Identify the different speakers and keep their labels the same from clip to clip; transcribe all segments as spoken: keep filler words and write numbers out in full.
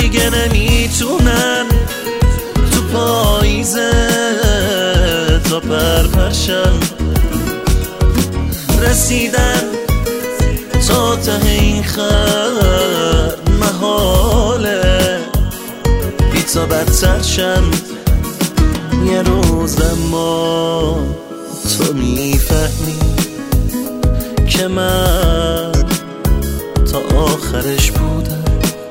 Speaker 1: دیگه نمیتونم تو پاییزه تا پرپرشم. رسیدن تا ته این خط محاله، بی تا بدتر شم یه روز. اما تو میفهمی که من تا آخرش بودم،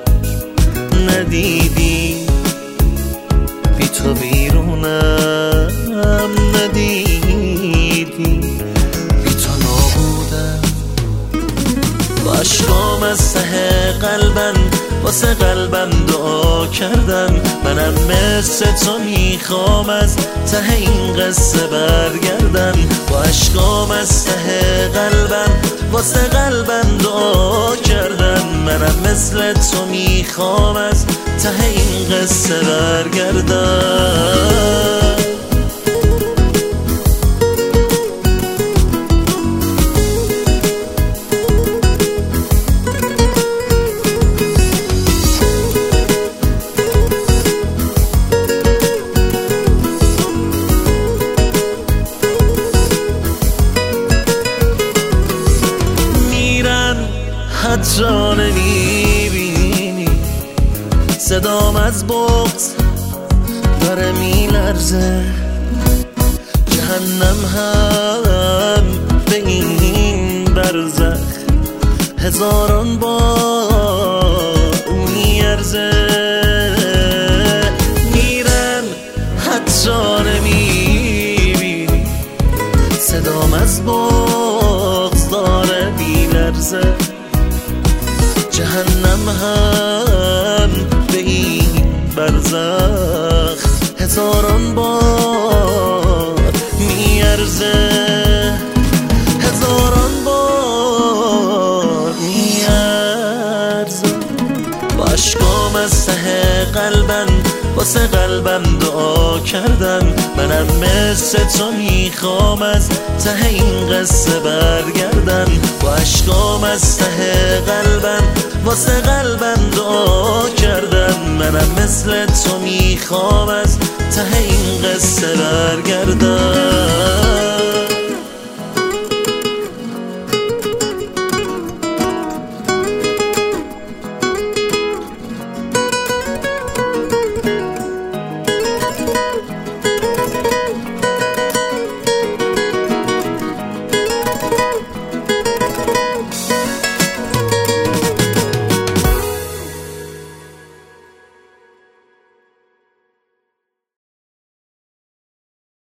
Speaker 1: ندیدی بی تو بیرونم، ندیدی بی تو نابودم. با عشقام از ته قلبم واسه قلبم دعا کردم، منم مثل تو میخوام از ته این قصه برگردم. با عشقام از ته قلبم واسه قلبم دعا کردم، منم مثل تو میخوام از ته این قصه برگردم. حتی نمیبینی صدام از بغض داره میلرزه، جهنم هم به این برزخ هزاران بار میارزه. میرم حتی نمیبینی صدام از بغض داره میلرزه، جهنم هم به این برزخ هزاران بار میارزه، هزاران بار میارزه. با عشقام از ته قلبم واسه قلبم دعا کردم، منم مثل تو میخوام از ته این قصه برگردم. با عشقام از ته قلبم واسه قلبم دعا کردم، منم مثل تو میخوام از ته این قصه برگردم.